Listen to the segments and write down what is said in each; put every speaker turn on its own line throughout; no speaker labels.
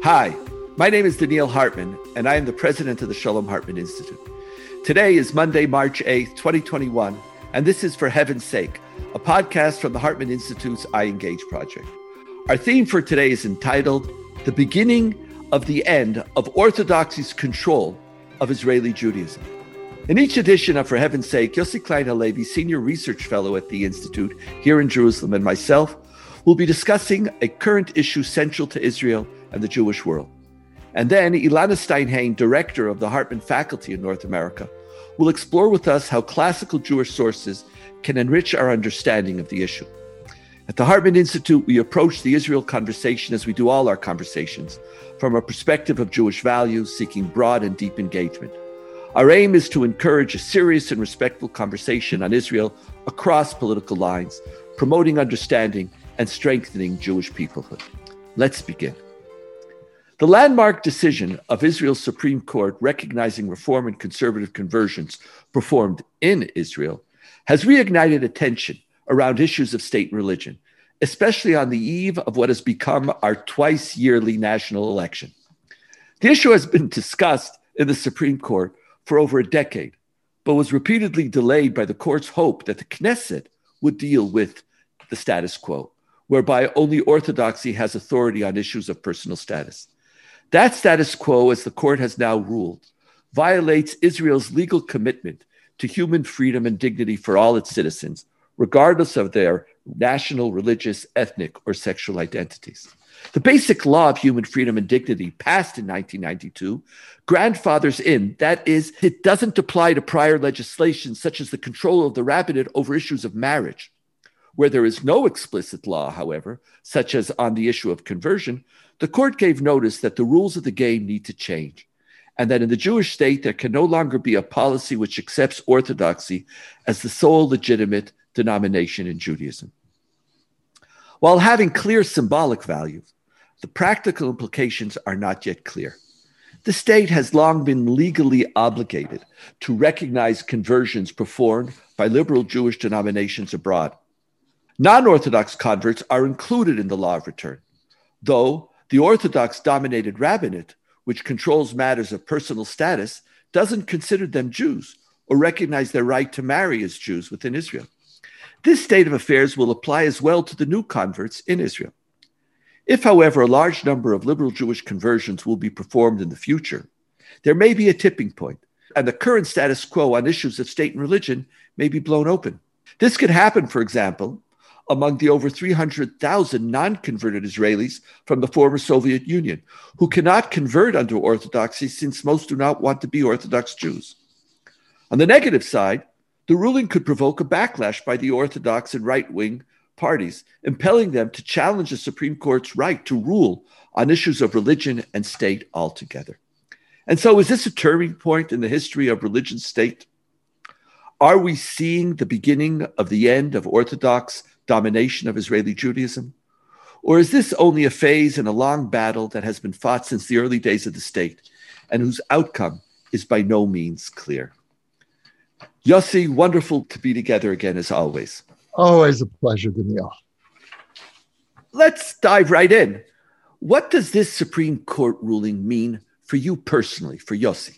Hi, my name is Daniel Hartman, and I am the president of the Shalom Hartman Institute. Today is Monday, March 8th, 2021, and this is For Heaven's Sake, a podcast from the Hartman Institute's iEngage project. Our theme for today is entitled, The Beginning of the End of Orthodoxy's Control of Israeli Judaism. In each edition of For Heaven's Sake, Yossi Klein Halevi, Senior Research Fellow at the Institute here in Jerusalem, and myself will be discussing a current issue central to Israel and the Jewish world. And then Ilana Steinhain, Director of the Hartman Faculty in North America, will explore with us how classical Jewish sources can enrich our understanding of the issue. At the Hartman Institute, we approach the Israel conversation, as we do all our conversations, from a perspective of Jewish values, seeking broad and deep engagement. Our aim is to encourage a serious and respectful conversation on Israel across political lines, promoting understanding and strengthening Jewish peoplehood. Let's begin. The landmark decision of Israel's Supreme Court recognizing reform and conservative conversions performed in Israel has reignited attention around issues of state and religion, especially on the eve of what has become our twice-yearly national election. The issue has been discussed in the Supreme Court for over a decade, but was repeatedly delayed by the court's hope that the Knesset would deal with the status quo, whereby only Orthodoxy has authority on issues of personal status. That status quo, as the court has now ruled, violates Israel's legal commitment to human freedom and dignity for all its citizens, regardless of their national, religious, ethnic, or sexual identities. The basic law of human freedom and dignity, passed in 1992, grandfathers in, that is, it doesn't apply to prior legislation such as the control of the rabbinate over issues of marriage. Where there is no explicit law, however, such as on the issue of conversion, the court gave notice that the rules of the game need to change, and that in the Jewish state there can no longer be a policy which accepts Orthodoxy as the sole legitimate denomination in Judaism. While having clear symbolic value, the practical implications are not yet clear. The state has long been legally obligated to recognize conversions performed by liberal Jewish denominations abroad. Non-Orthodox converts are included in the law of return, though the Orthodox-dominated rabbinate, which controls matters of personal status, doesn't consider them Jews or recognize their right to marry as Jews within Israel. This state of affairs will apply as well to the new converts in Israel. If, however, a large number of liberal Jewish conversions will be performed in the future, there may be a tipping point, and the current status quo on issues of state and religion may be blown open. This could happen, for example, among the over 300,000 non-converted Israelis from the former Soviet Union, who cannot convert under Orthodoxy since most do not want to be Orthodox Jews. On the negative side, the ruling could provoke a backlash by the Orthodox and right-wing parties, impelling them to challenge the Supreme Court's right to rule on issues of religion and state altogether. And so, is this a turning point in the history of religion state? Are we seeing the beginning of the end of Orthodox domination of Israeli Judaism? Or is this only a phase in a long battle that has been fought since the early days of the state and whose outcome is by no means clear? Yossi, wonderful to be together again as always.
Always a pleasure, Daniel.
Let's dive right in. What does this Supreme Court ruling mean for you personally, for Yossi?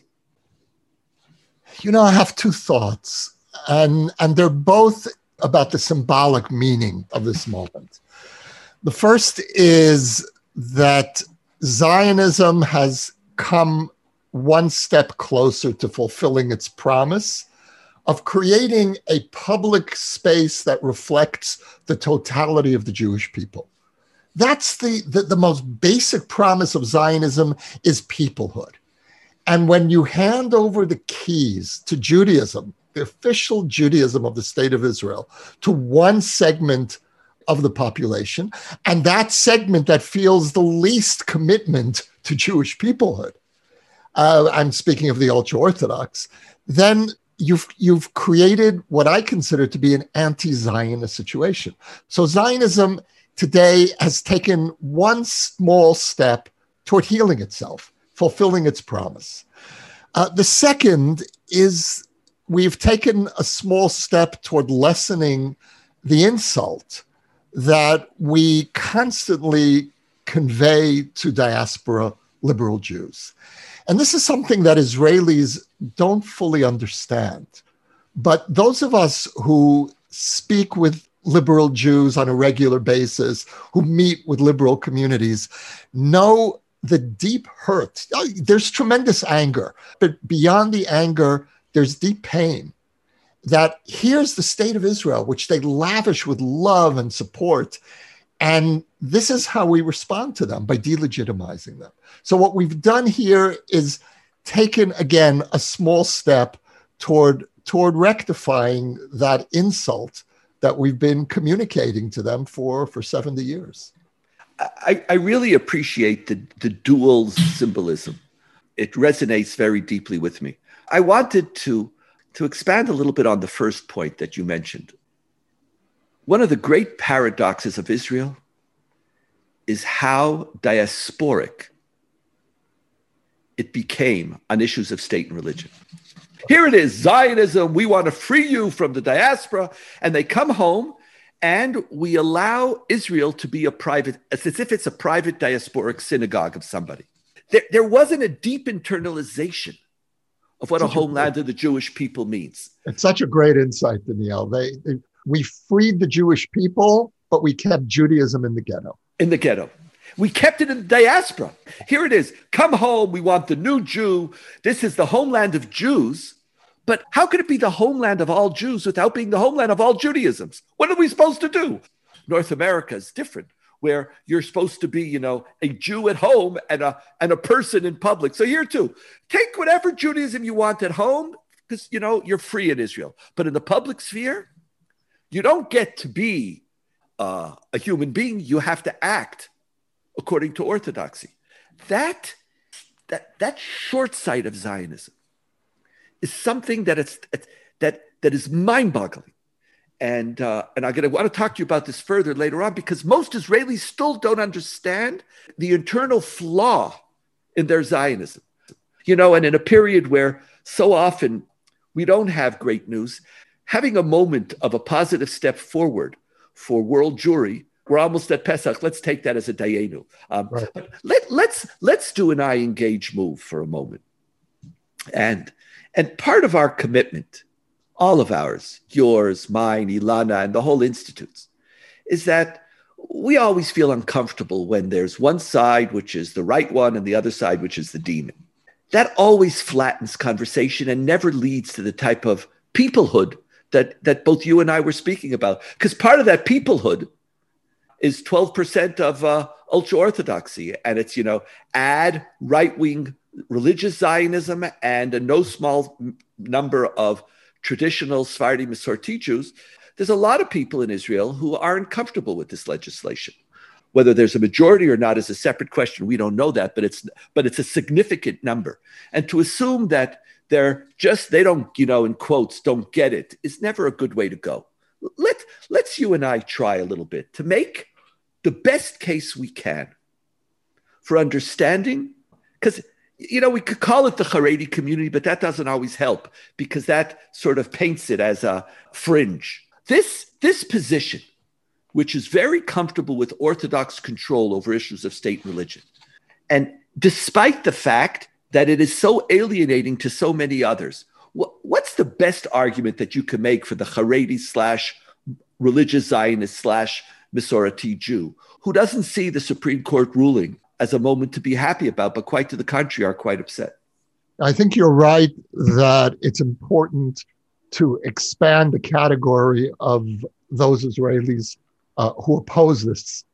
You know, I have two thoughts, and they're both about the symbolic meaning of this moment. The first is that Zionism has come one step closer to fulfilling its promise of creating a public space that reflects the totality of the Jewish people. That's the most basic promise of Zionism, is peoplehood. And when you hand over the keys to Judaism, the official Judaism of the state of Israel, to one segment of the population, and that segment that feels the least commitment to Jewish peoplehood, I'm speaking of the ultra-Orthodox, then you've created what I consider to be an anti-Zionist situation. So Zionism today has taken one small step toward healing itself, fulfilling its promise. The second is we've taken a small step toward lessening the insult that we constantly convey to diaspora liberal Jews. And this is something that Israelis don't fully understand. But those of us who speak with liberal Jews on a regular basis, who meet with liberal communities, know the deep hurt. There's tremendous anger, but beyond the anger, there's deep pain. That here's the state of Israel, which they lavish with love and support. And this is how we respond to them, by delegitimizing them. So what we've done here is taken, again, a small step toward rectifying that insult that we've been communicating to them for 70 years.
I really appreciate the dual symbolism. It resonates very deeply with me. I wanted to expand a little bit on the first point that you mentioned. One of the great paradoxes of Israel is how diasporic it became on issues of state and religion. Here it is, Zionism, we want to free you from the diaspora. And they come home and we allow Israel to be as if it's a private diasporic synagogue of somebody. There wasn't a deep internalization of what a homeland of the Jewish people means.
It's such a great insight, Daniel. We freed the Jewish people, but we kept Judaism in the ghetto.
In the ghetto. We kept it in the diaspora. Here it is. Come home. We want the new Jew. This is the homeland of Jews. But how could it be the homeland of all Jews without being the homeland of all Judaisms? What are we supposed to do? North America is different, where you're supposed to be, a Jew at home and a person in public. So here too, take whatever Judaism you want at home, because, you're free in Israel. But in the public sphere, you don't get to be a human being. You have to act according to orthodoxy. That short sight of Zionism is something that is mind-boggling. And I'm going to want to talk to you about this further later on, because most Israelis still don't understand the internal flaw in their Zionism. And in a period where so often we don't have great news, having a moment of a positive step forward for world Jewry. We're almost at Pesach. Let's take that as a dayenu.
Right.
Let's do an I engage move for a moment. And part of our commitment, all of ours, yours, mine, Ilana, and the whole institute's, is that we always feel uncomfortable when there's one side, which is the right one, and the other side, which is the demon. That always flattens conversation and never leads to the type of peoplehood that both you and I were speaking about. Because part of that peoplehood is 12% of ultra-Orthodoxy. And it's, add right-wing religious Zionism and a no small number of traditional Sephardi Masorti Jews. There's a lot of people in Israel who aren't comfortable with this legislation. Whether there's a majority or not is a separate question. We don't know that, but it's a significant number. And to assume that they don't, in quotes, don't get it is never a good way to go. Let's you and I try a little bit to make the best case we can for understanding, because, we could call it the Haredi community, but that doesn't always help, because that sort of paints it as a fringe. This position, which is very comfortable with Orthodox control over issues of state and religion, and despite the fact that it is so alienating to so many others, what's the best argument that you can make for the Haredi / religious Zionist / Masorti Jew, who doesn't see the Supreme Court ruling as a moment to be happy about, but quite to the contrary, are quite upset?
I think you're right that it's important to expand the category of those Israelis who oppose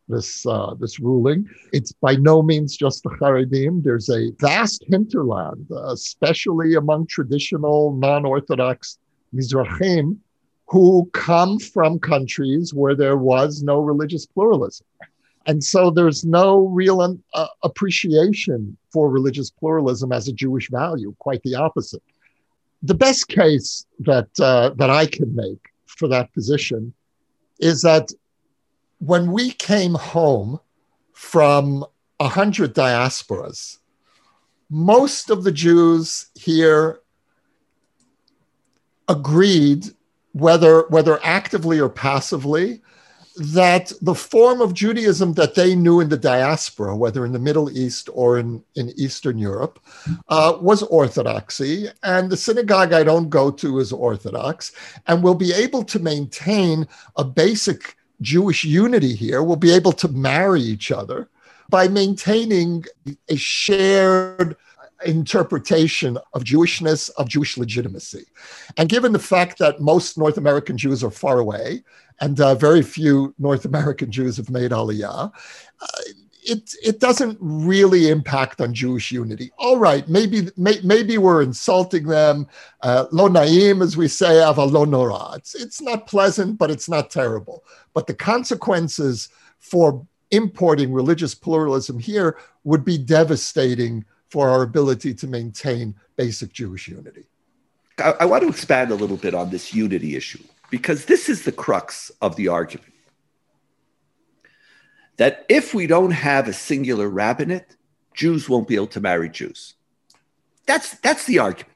this ruling. It's by no means just the Haredim. There's a vast hinterland, especially among traditional non-Orthodox Mizrahim, who come from countries where there was no religious pluralism. And so there's no real appreciation for religious pluralism as a Jewish value, quite the opposite. The best case that I can make for that position is that when we came home from 100 diasporas, most of the Jews here agreed, whether actively or passively, that the form of Judaism that they knew in the diaspora, whether in the Middle East or in Eastern Europe, was Orthodoxy. And the synagogue I don't go to is Orthodox. And we'll be able to maintain a basic Jewish unity here. We'll be able to marry each other by maintaining a shared interpretation of Jewishness, of Jewish legitimacy. And given the fact that most North American Jews are far away, and very few North American Jews have made Aliyah, it doesn't really impact on Jewish unity. All right, maybe we're insulting them. Lo naim, as we say, ava lo nora. It's not pleasant, but it's not terrible. But the consequences for importing religious pluralism here would be devastating for our ability to maintain basic Jewish unity.
I want to expand a little bit on this unity issue, because this is the crux of the argument. That if we don't have a singular rabbinate, Jews won't be able to marry Jews. That's the argument.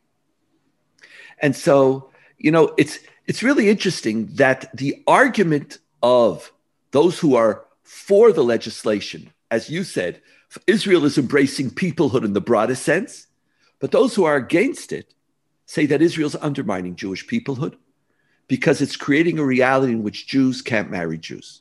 And so, it's really interesting that the argument of those who are for the legislation, as you said, Israel is embracing peoplehood in the broadest sense, but those who are against it say that Israel's undermining Jewish peoplehood because it's creating a reality in which Jews can't marry Jews.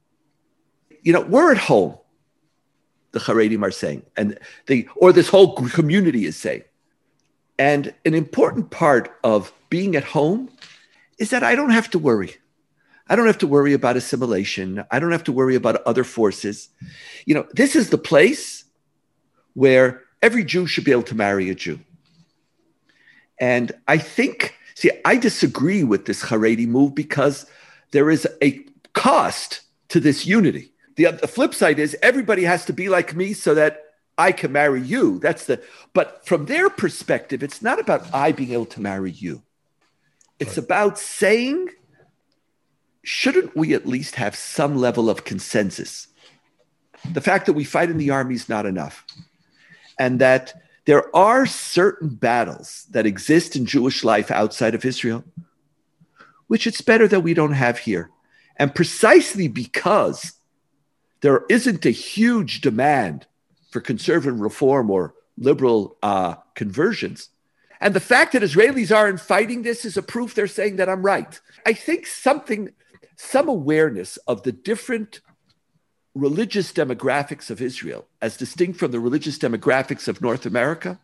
We're at home, the Haredim are saying, or this whole community is saying. And an important part of being at home is that I don't have to worry. I don't have to worry about assimilation. I don't have to worry about other forces. This is the place where every Jew should be able to marry a Jew. And I disagree with this Haredi move because there is a cost to this unity. The flip side is everybody has to be like me so that I can marry you. But from their perspective, it's not about I being able to marry you. It's about saying, shouldn't we at least have some level of consensus? The fact that we fight in the army is not enough. And that there are certain battles that exist in Jewish life outside of Israel, which it's better that we don't have here. And precisely because there isn't a huge demand for conservative reform or liberal conversions, and the fact that Israelis aren't fighting this is a proof they're saying that I'm right. I think some awareness of the different religious demographics of Israel, as distinct from the religious demographics of North America,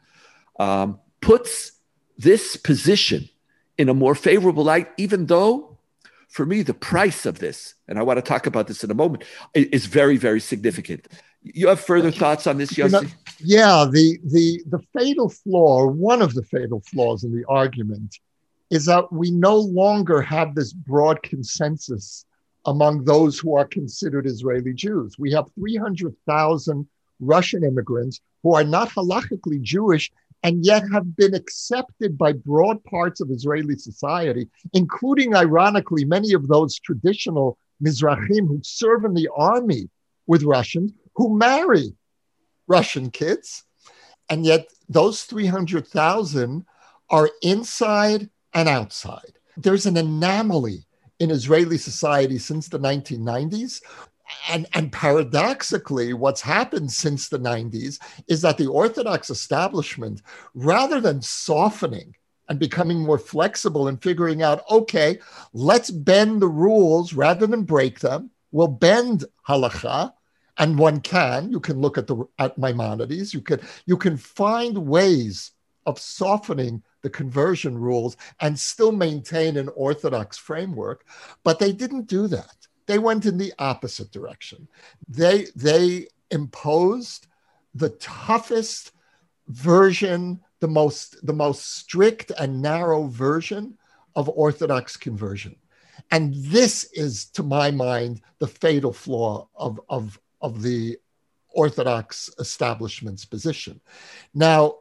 puts this position in a more favorable light, even though, for me, the price of this, and I want to talk about this in a moment, is very, very significant. You have further thoughts on this, Yossi?
Yeah, the fatal flaw, one of the fatal flaws in the argument, is that we no longer have this broad consensus among those who are considered Israeli Jews. We have 300,000 Russian immigrants who are not halachically Jewish and yet have been accepted by broad parts of Israeli society, including, ironically, many of those traditional Mizrahim who serve in the army with Russians, who marry Russian kids. And yet those 300,000 are inside and outside. There's an anomaly in Israeli society since the 1990s. And paradoxically, what's happened since the 90s is that the Orthodox establishment, rather than softening and becoming more flexible and figuring out, okay, let's bend the rules rather than break them. We'll bend halakha, and one can. You can look at Maimonides. You can find ways of softening the conversion rules and still maintain an Orthodox framework, but they didn't do that. They went in the opposite direction. They imposed the toughest version, the most strict and narrow version of Orthodox conversion. And this is, to my mind, the fatal flaw of the Orthodox establishment's position. Now,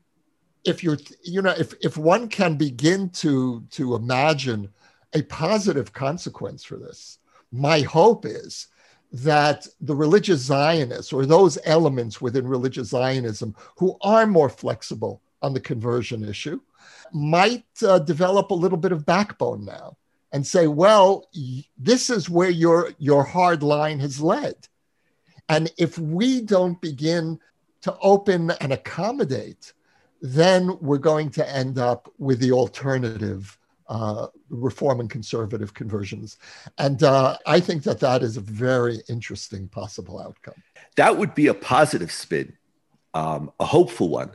if one can begin to imagine a positive consequence for this, my hope is that the religious Zionists, or those elements within religious Zionism who are more flexible on the conversion issue, might develop a little bit of backbone now and say, well, this is where your hard line has led. And if we don't begin to open and accommodate, then we're going to end up with the alternative, reform and conservative conversions. And I think that is a very interesting possible outcome.
That would be a positive spin, a hopeful one,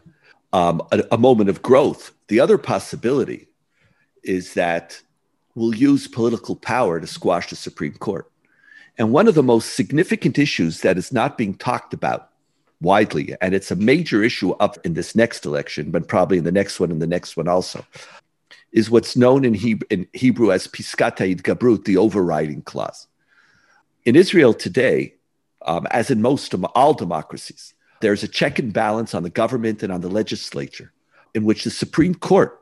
a moment of growth. The other possibility is that we'll use political power to squash the Supreme Court. And one of the most significant issues that is not being talked about widely, and it's a major issue up in this next election, but probably in the next one and the next one also, is what's known in Hebrew as Piskat HaHitgabrut, the overriding clause. In Israel today, as in all democracies, there's a check and balance on the government and on the legislature in which the Supreme Court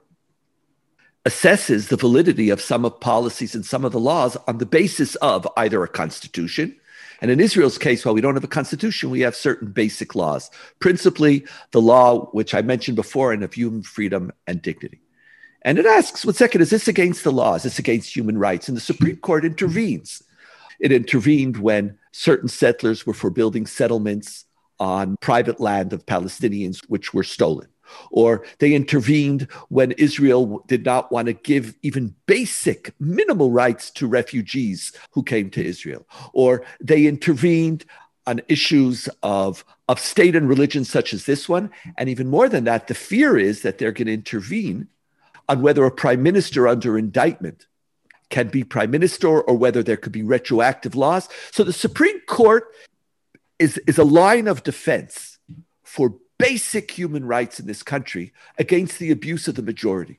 assesses the validity of some of policies and some of the laws on the basis of either a constitution. And in Israel's case, while we don't have a constitution, we have certain basic laws, principally the law, which I mentioned before, and of human freedom and dignity. And it asks, one second, is this against the law? Is this against human rights? And the Supreme Court intervenes. It intervened when certain settlers were for building settlements on private land of Palestinians, which were stolen. Or they intervened when Israel did not want to give even basic minimal rights to refugees who came to Israel. Or they intervened on issues of state and religion such as this one. And even more than that, the fear is that they're going to intervene on whether a prime minister under indictment can be prime minister or whether there could be retroactive laws. So the Supreme Court is a line of defense for basic human rights in this country against the abuse of the majority.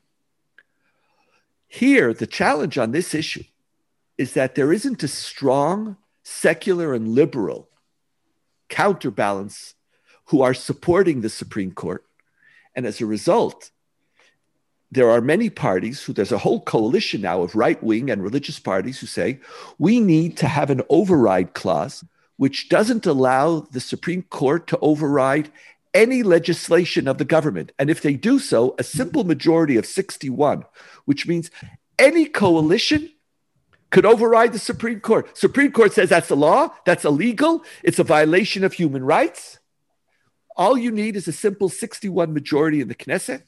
Here, the challenge on this issue is that there isn't a strong secular and liberal counterbalance who are supporting the Supreme Court. And as a result, there are many parties there's a whole coalition now of right-wing and religious parties who say, we need to have an override clause which doesn't allow the Supreme Court to override any legislation of the government. And if they do so, a simple majority of 61, which means any coalition could override the Supreme Court. Supreme Court says that's the law, that's illegal, it's a violation of human rights. All you need is a simple 61 majority in the Knesset,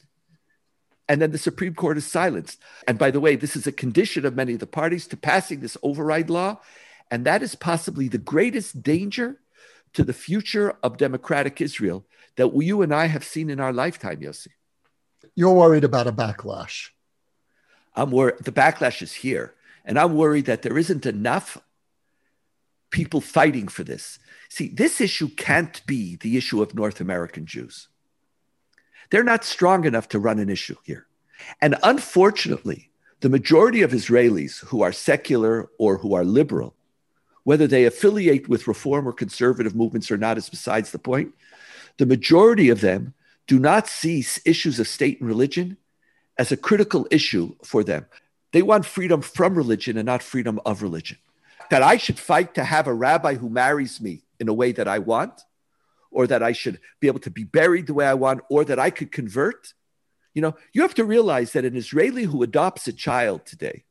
and then the Supreme Court is silenced. And by the way, this is a condition of many of the parties to passing this override law, and that is possibly the greatest danger to the future of democratic Israel that you and I have seen in our lifetime, Yossi.
You're worried about a backlash.
I'm worried. The backlash is here. And I'm worried that there isn't enough people fighting for this. See, this issue can't be the issue of North American Jews. They're not strong enough to run an issue here. And unfortunately, the majority of Israelis who are secular or who are liberal, whether they affiliate with reform or conservative movements or not is besides the point. The majority of them do not see issues of state and religion as a critical issue for them. They want freedom from religion and not freedom of religion. That I should fight to have a rabbi who marries me in a way that I want, or that I should be able to be buried the way I want, or that I could convert. You have to realize that an Israeli who adopts a child today,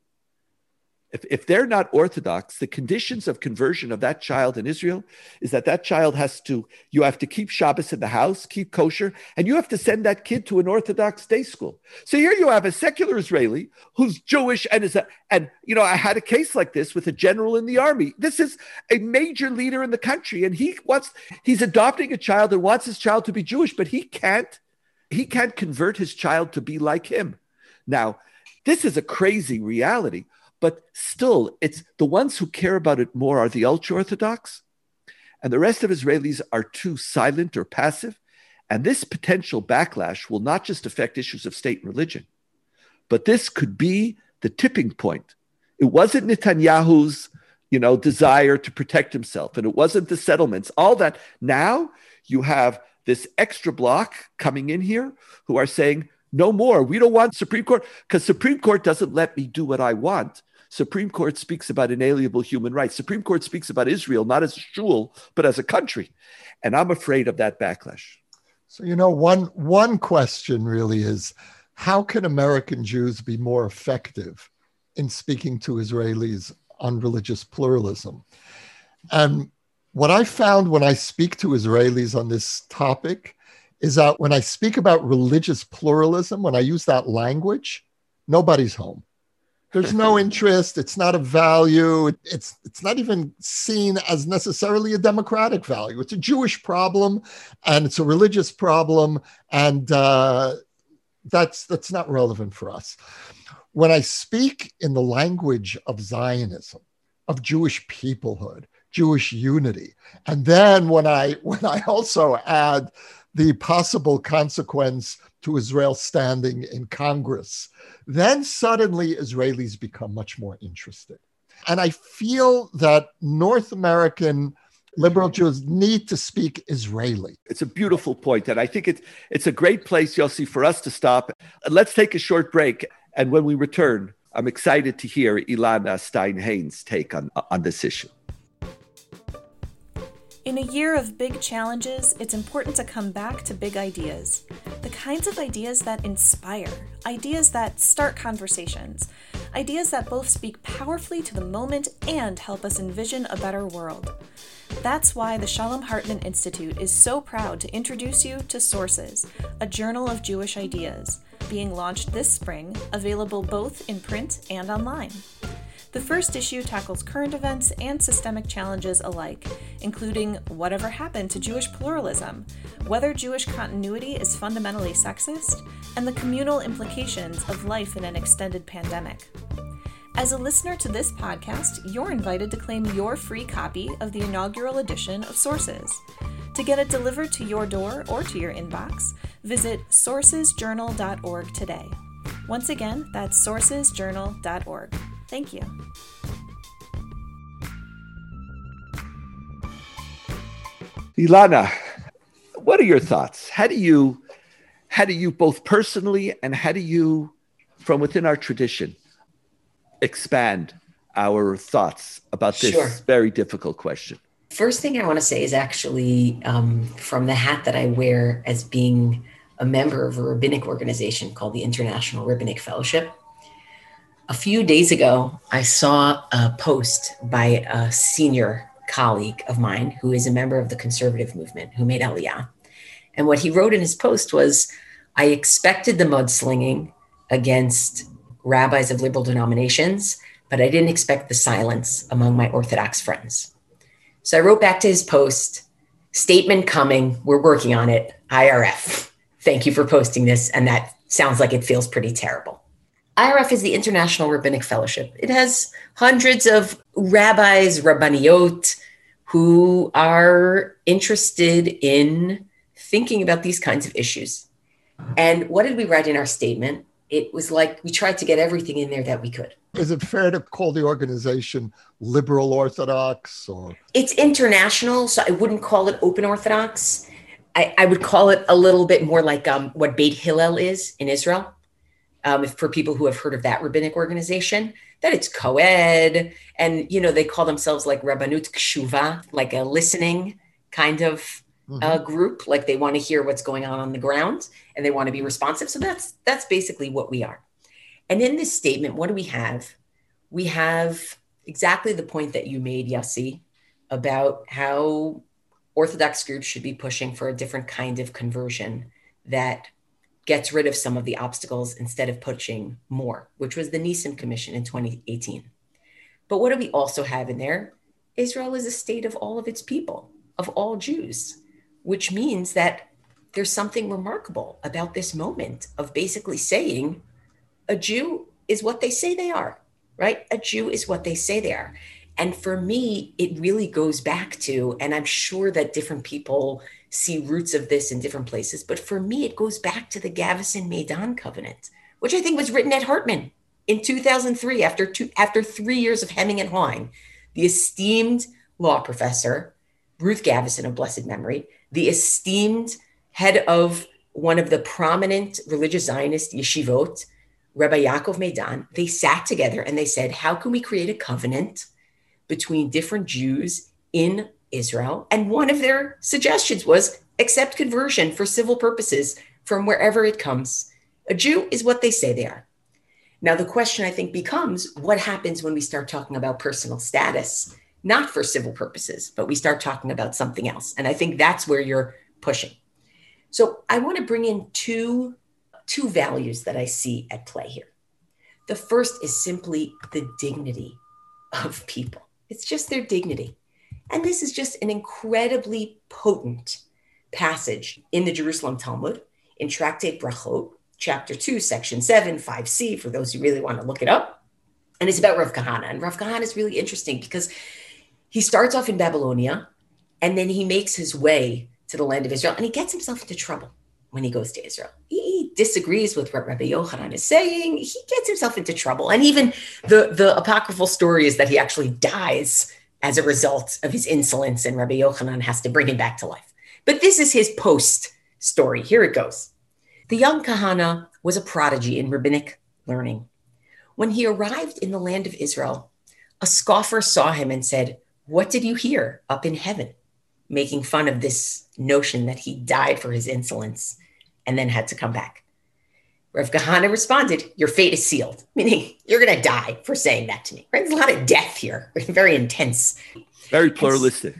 if they're not Orthodox, the conditions of conversion of that child in Israel is that child you have to keep Shabbos in the house, keep kosher, and you have to send that kid to an Orthodox day school. So here you have a secular Israeli who's Jewish I had a case like this with a general in the army. This is a major leader in the country, and he's adopting a child and wants his child to be Jewish, but he can't convert his child to be like him. Now, this is a crazy reality. But still, it's the ones who care about it more are the ultra-Orthodox, and the rest of Israelis are too silent or passive. And this potential backlash will not just affect issues of state and religion, but this could be the tipping point. It wasn't Netanyahu's, desire to protect himself, and it wasn't the settlements, all that. Now you have this extra block coming in here who are saying, no more. We don't want Supreme Court because Supreme Court doesn't let me do what I want. Supreme Court speaks about inalienable human rights. Supreme Court speaks about Israel, not as a shul, but as a country. And I'm afraid of that backlash.
So, one question really is, how can American Jews be more effective in speaking to Israelis on religious pluralism. And what I found when I speak to Israelis on this topic is that when I speak about religious pluralism, when I use that language, nobody's home. There's no interest. It's not a value. It's not even seen as necessarily a democratic value. It's a Jewish problem, and it's a religious problem, and that's not relevant for us. When I speak in the language of Zionism, of Jewish peoplehood, Jewish unity, and then when I also add the possible consequence to Israel's standing in Congress, then suddenly Israelis become much more interested. And I feel that North American liberal Jews need to speak Israeli.
It's a beautiful point. And I think it's a great place, Yossi, for us to stop. Let's take a short break. And when we return, I'm excited to hear Ilana Stein-Hain's take on this issue.
In a year of big challenges, it's important to come back to big ideas. The kinds of ideas that inspire, ideas that start conversations, ideas that both speak powerfully to the moment and help us envision a better world. That's why the Shalom Hartman Institute is so proud to introduce you to Sources, a journal of Jewish ideas, being launched this spring, available both in print and online. The first issue tackles current events and systemic challenges alike, including whatever happened to Jewish pluralism, whether Jewish continuity is fundamentally sexist, and the communal implications of life in an extended pandemic. As a listener to this podcast, you're invited to claim your free copy of the inaugural edition of Sources. To get it delivered to your door or to your inbox, visit sourcesjournal.org today. Once again, that's sourcesjournal.org. Thank you.
Ilana, what are your thoughts? How do you both personally and how do you, from within our tradition, expand our thoughts about this very difficult question?
First thing I want to say is actually from the hat that I wear as being a member of a rabbinic organization called the International Rabbinic Fellowship. A few days ago, I saw a post by a senior colleague of mine who is a member of the conservative movement who made Aliyah. And what he wrote in his post was, I expected the mudslinging against rabbis of liberal denominations, but I didn't expect the silence among my Orthodox friends. So I wrote back to his post, statement coming, we're working on it, IRF. Thank you for posting this. And that sounds like it feels pretty terrible. IRF is the International Rabbinic Fellowship. It has hundreds of rabbis, rabbaniot, who are interested in thinking about these kinds of issues. And what did we write in our statement? It was like we tried to get everything in there that we could.
Is it fair to call the organization liberal Orthodox or? It's
international, so I wouldn't call it open Orthodox. I would call it a little bit more like what Beit Hillel is in Israel. For people who have heard of that rabbinic organization, that it's co-ed, and they call themselves like Rabbanut Kshuva, like a listening kind of group, like they want to hear what's going on the ground and they want to be responsive. So that's basically what we are. And in this statement, what do we have? We have exactly the point that you made, Yossi, about how Orthodox groups should be pushing for a different kind of conversion that gets rid of some of the obstacles instead of pushing more, which was the Nissim Commission in 2018. But what do we also have in there? Israel is a state of all of its people, of all Jews, which means that there's something remarkable about this moment of basically saying a Jew is what they say they are, right? A Jew is what they say they are. And for me, it really goes back to, and I'm sure that different people see roots of this in different places, but for me, it goes back to the Gaveston-Maidan Covenant, which I think was written at Hartman in 2003, after 3 years of hemming and hawing. The esteemed law professor, Ruth Gaveston of blessed memory, the esteemed head of one of the prominent religious Zionist yeshivot, Rabbi Yaakov Maidan, they sat together and they said, how can we create a covenant between different Jews in Israel? And one of their suggestions was accept conversion for civil purposes from wherever it comes. A Jew is what they say they are. Now, the question I think becomes, what happens when we start talking about personal status, not for civil purposes, but we start talking about something else? And I think that's where you're pushing. So I want to bring in two values that I see at play here. The first is simply the dignity of people. It's just their dignity. And this is just an incredibly potent passage in the Jerusalem Talmud, in Tractate Brachot, chapter 2, section 7, 5c, for those who really want to look it up. And it's about Rav Kahana. And Rav Kahana is really interesting because he starts off in Babylonia, and then he makes his way to the land of Israel, and he gets himself into trouble when he goes to Israel. He disagrees with what Rabbi Yochanan is saying. He gets himself into trouble. And even the apocryphal story is that he actually dies as a result of his insolence, and Rabbi Yochanan has to bring him back to life. But this is his post story. Here it goes. The young Kahana was a prodigy in rabbinic learning. When he arrived in the land of Israel, a scoffer saw him and said, "What did you hear up in heaven?" Making fun of this notion that he died for his insolence and then had to come back. Rav Kahana responded, "Your fate is sealed," meaning you're going to die for saying that to me. Right? There's a lot of death here, very intense.
Very pluralistic.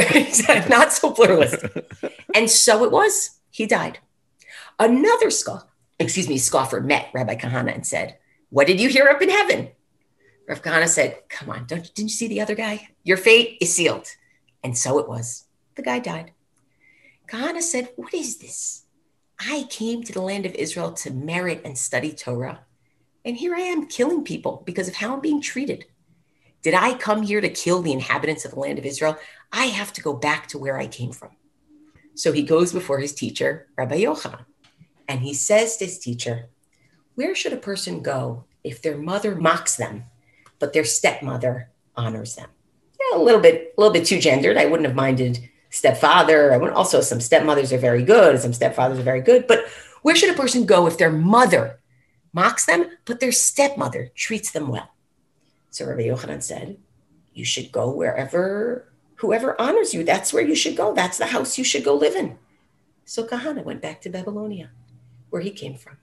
Not so pluralistic. And so it was. He died. Another scoffer met Rabbi Kahana and said, "What did you hear up in heaven?" Rav Kahana said, "Come on, didn't you see the other guy? Your fate is sealed." And so it was. The guy died. Kahana said, "What is this? I came to the land of Israel to merit and study Torah, and here I am killing people because of how I'm being treated. Did I come here to kill the inhabitants of the land of Israel? I have to go back to where I came from." So he goes before his teacher, Rabbi Yochanan, and he says to his teacher, "Where should a person go if their mother mocks them, but their stepmother honors them?" Yeah, a little bit too gendered. I wouldn't have minded stepfather. Also, some stepmothers are very good. Some stepfathers are very good. But where should a person go if their mother mocks them, but their stepmother treats them well? So Rabbi Yochanan said, "You should go whoever honors you, that's where you should go. That's the house you should go live in." So Kahana went back to Babylonia, where he came from.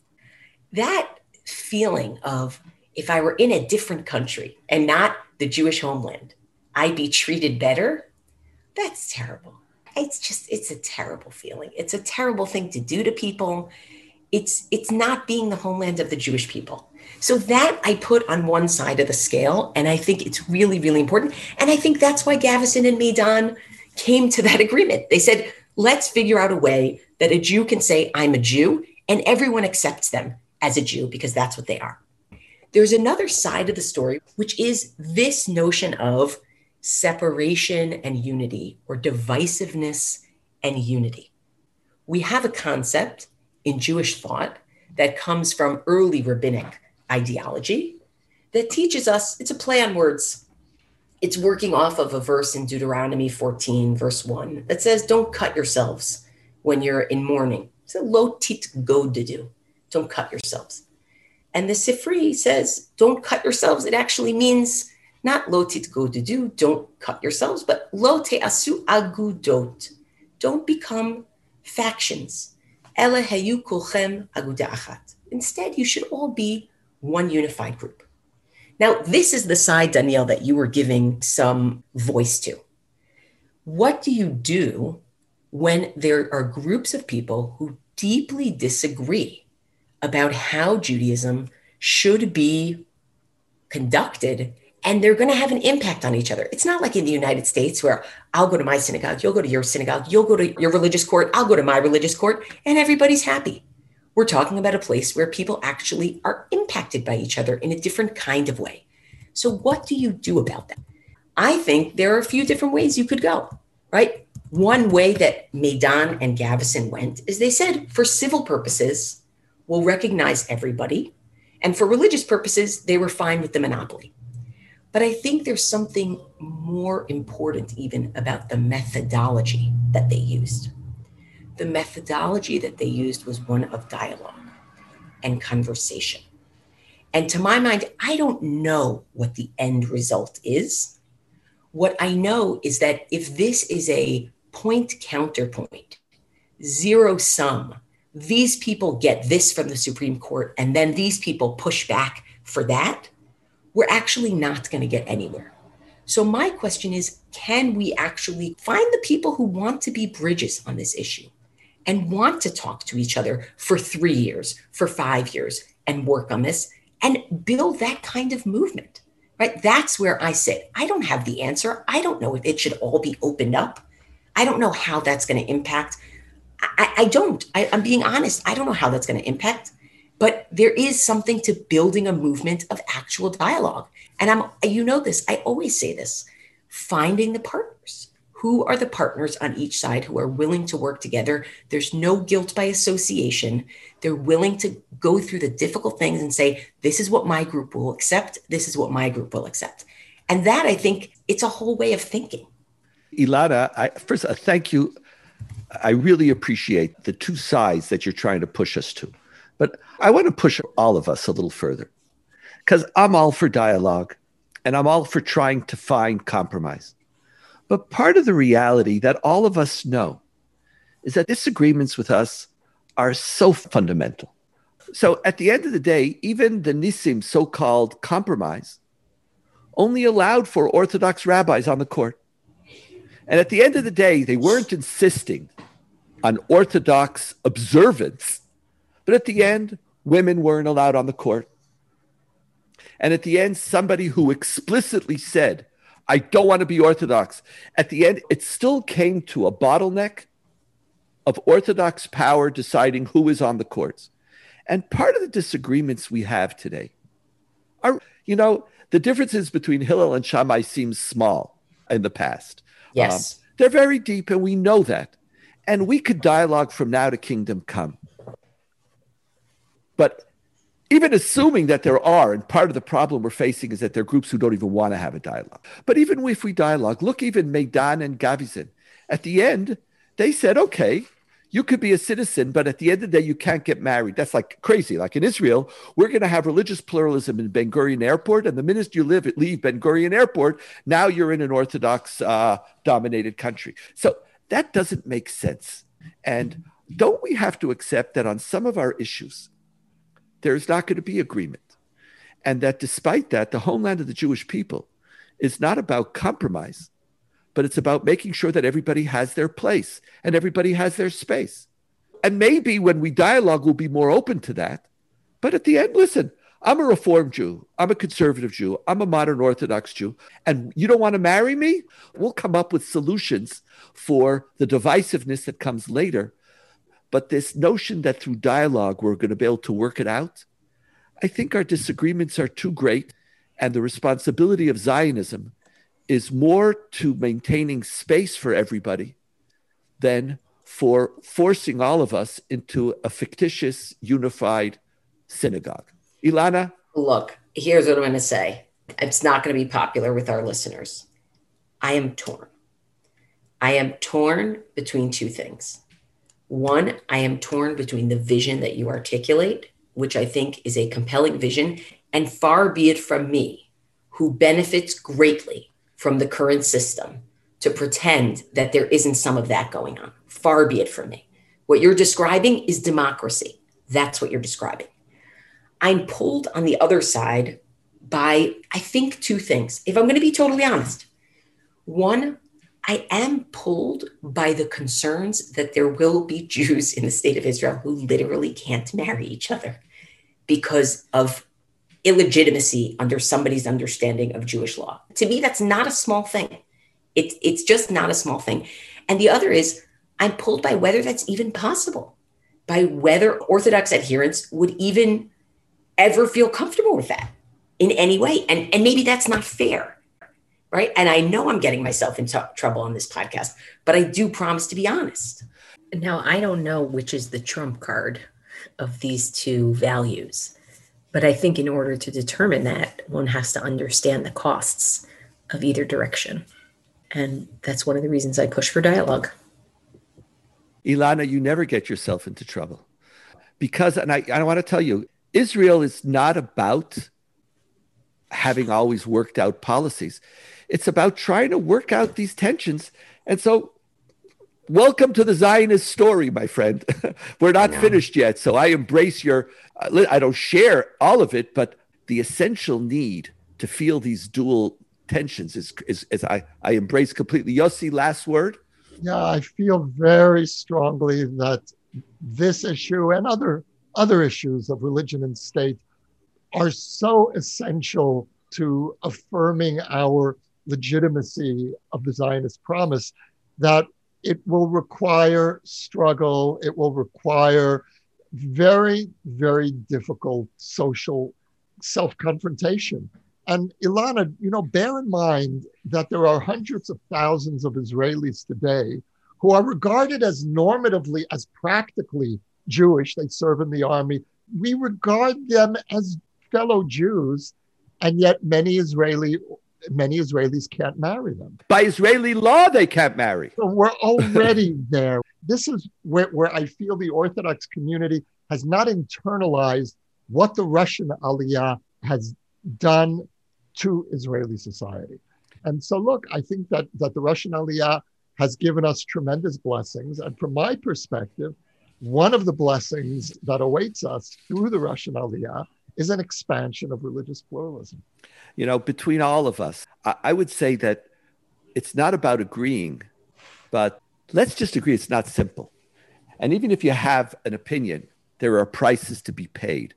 That feeling of, if I were in a different country and not the Jewish homeland, I'd be treated better. That's terrible. It's a terrible feeling. It's a terrible thing to do to people. It's not being the homeland of the Jewish people. So that I put on one side of the scale, and I think it's really, really important. And I think that's why Gavison and Meidan came to that agreement. They said, let's figure out a way that a Jew can say, "I'm a Jew," and everyone accepts them as a Jew because that's what they are. There's another side of the story, which is this notion of separation and unity, or divisiveness and unity. We have a concept in Jewish thought that comes from early rabbinic ideology that teaches us, it's a play on words. It's working off of a verse in Deuteronomy 14, verse 1, that says, "Don't cut yourselves when you're in mourning." So lo titgodedu, don't cut yourselves. And the Sifri says, don't cut yourselves. It actually means not lo titgodedu, don't cut yourselves, but lo te'asu agudot, don't become factions. Ele hayu kulchem aguda achat. Instead, you should all be one unified group. Now, this is the side, Danielle, that you were giving some voice to. What do you do when there are groups of people who deeply disagree about how Judaism should be conducted, and they're going to have an impact on each other? It's not like in the United States where I'll go to my synagogue, you'll go to your synagogue, you'll go to your religious court, I'll go to my religious court, and everybody's happy. We're talking about a place where people actually are impacted by each other in a different kind of way. So what do you do about that? I think there are a few different ways you could go, right? One way that Meidan and Gavison went is they said, for civil purposes, we'll recognize everybody. And for religious purposes, they were fine with the monopoly. But I think there's something more important even about the methodology that they used. The methodology that they used was one of dialogue and conversation. And to my mind, I don't know what the end result is. What I know is that if this is a point counterpoint, zero sum these people get this from the Supreme Court, and then these people push back for that, we're actually not going to get anywhere. So my question is, can we actually find the people who want to be bridges on this issue and want to talk to each other for 3 years, for 5 years, and work on this and build that kind of movement, right? That's where I sit. I don't have the answer. I don't know if it should all be opened up. I don't know how that's going to impact. I'm being honest. I don't know how that's going to impact, but there is something to building a movement of actual dialogue. And I always say this, finding the partners. Who are the partners on each side who are willing to work together? There's no guilt by association. They're willing to go through the difficult things and say, this is what my group will accept. This is what my group will accept. And that, I think, it's a whole way of thinking.
Ilana, first, thank you. I really appreciate the two sides that you're trying to push us to. But I want to push all of us a little further, because I'm all for dialogue and I'm all for trying to find compromise. But part of the reality that all of us know is that disagreements with us are so fundamental. So at the end of the day, even the Nissim so-called compromise only allowed for Orthodox rabbis on the court. And at the end of the day, they weren't insisting on Orthodox observance, but at the end, women weren't allowed on the court. And at the end, somebody who explicitly said, I don't want to be Orthodox, at the end, it still came to a bottleneck of Orthodox power deciding who is on the courts. And part of the disagreements we have today are, the differences between Hillel and Shammai seem small in the past.
Yes.
They're very deep, and we know that. And we could dialogue from now to kingdom come. But even assuming that there are, and part of the problem we're facing is that there are groups who don't even want to have a dialogue. But even if we dialogue, look, even Meidan and Gavizin, at the end, they said, okay, you could be a citizen, but at the end of the day, you can't get married. That's like crazy. Like in Israel, we're going to have religious pluralism in Ben Gurion Airport, and the minute you leave Ben Gurion Airport, now you're in an Orthodox dominated country. So that doesn't make sense. And don't we have to accept that on some of our issues, there's not going to be agreement? And that despite that, the homeland of the Jewish people is not about compromise, but it's about making sure that everybody has their place and everybody has their space. And maybe when we dialogue, we'll be more open to that. But at the end, listen, I'm a Reform Jew. I'm a conservative Jew. I'm a modern Orthodox Jew. And you don't want to marry me? We'll come up with solutions for the divisiveness that comes later. But this notion that through dialogue, we're going to be able to work it out, I think our disagreements are too great. And the responsibility of Zionism is more to maintaining space for everybody than for forcing all of us into a fictitious, unified synagogue. Ilana?
Look, here's what I'm going to say. It's not going to be popular with our listeners. I am torn. I am torn between two things. One, I am torn between the vision that you articulate, which I think is a compelling vision, and far be it from me, who benefits greatly from the current system, to pretend that there isn't some of that going on. Far be it from me. What you're describing is democracy. That's what you're describing. I'm pulled on the other side by, I think, two things, if I'm going to be totally honest. One, I am pulled by the concerns that there will be Jews in the state of Israel who literally can't marry each other because of illegitimacy under somebody's understanding of Jewish law. To me, that's not a small thing. It's just not a small thing. And the other is, I'm pulled by whether that's even possible, by whether Orthodox adherents would even ever feel comfortable with that in any way. And maybe that's not fair, right? And I know I'm getting myself into trouble on this podcast, but I do promise to be honest. Now, I don't know which is the trump card of these two values. But I think in order to determine that, one has to understand the costs of either direction. And that's one of the reasons I push for dialogue.
Ilana, you never get yourself into trouble. Because, and I want to tell you, Israel is not about having always worked out policies. It's about trying to work out these tensions. And so Welcome to the Zionist story, my friend. We're not finished yet, so I embrace your, I don't share all of it, but the essential need to feel these dual tensions is I embrace completely. Yossi, last word?
Yeah, I feel very strongly that this issue and other issues of religion and state are so essential to affirming our legitimacy of the Zionist promise that it will require struggle. It will require very, very difficult social self-confrontation. And Ilana, bear in mind that there are hundreds of thousands of Israelis today who are regarded as normatively, as practically Jewish. They serve in the army. We regard them as fellow Jews, and yet many Israelis can't marry them.
By Israeli law, they can't marry.
So we're already there. This is where I feel the Orthodox community has not internalized what the Russian Aliyah has done to Israeli society. And so, look, I think that the Russian Aliyah has given us tremendous blessings. And from my perspective, one of the blessings that awaits us through the Russian Aliyah is an expansion of religious pluralism.
Between all of us, I would say that it's not about agreeing, but let's just agree it's not simple. And even if you have an opinion, there are prices to be paid.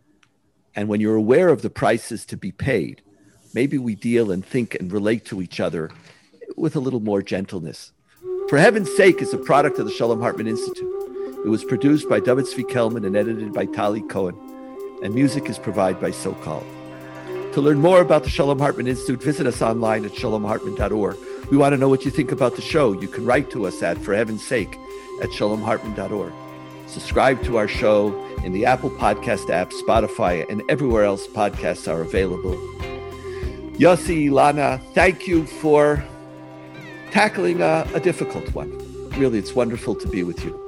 And when you're aware of the prices to be paid, maybe we deal and think and relate to each other with a little more gentleness. For Heaven's Sake is a product of the Shalom Hartman Institute. It was produced by David Zvi Kelman and edited by Tali Cohen. And music is provided by SoCalled. To learn more about the Shalom Hartman Institute, visit us online at shalomhartman.org. We want to know what you think about the show. You can write to us at, for heaven's sake, at shalomhartman.org. Subscribe to our show in the Apple Podcast app, Spotify, and everywhere else podcasts are available. Yossi, Ilana, thank you for tackling a difficult one. Really, it's wonderful to be with you.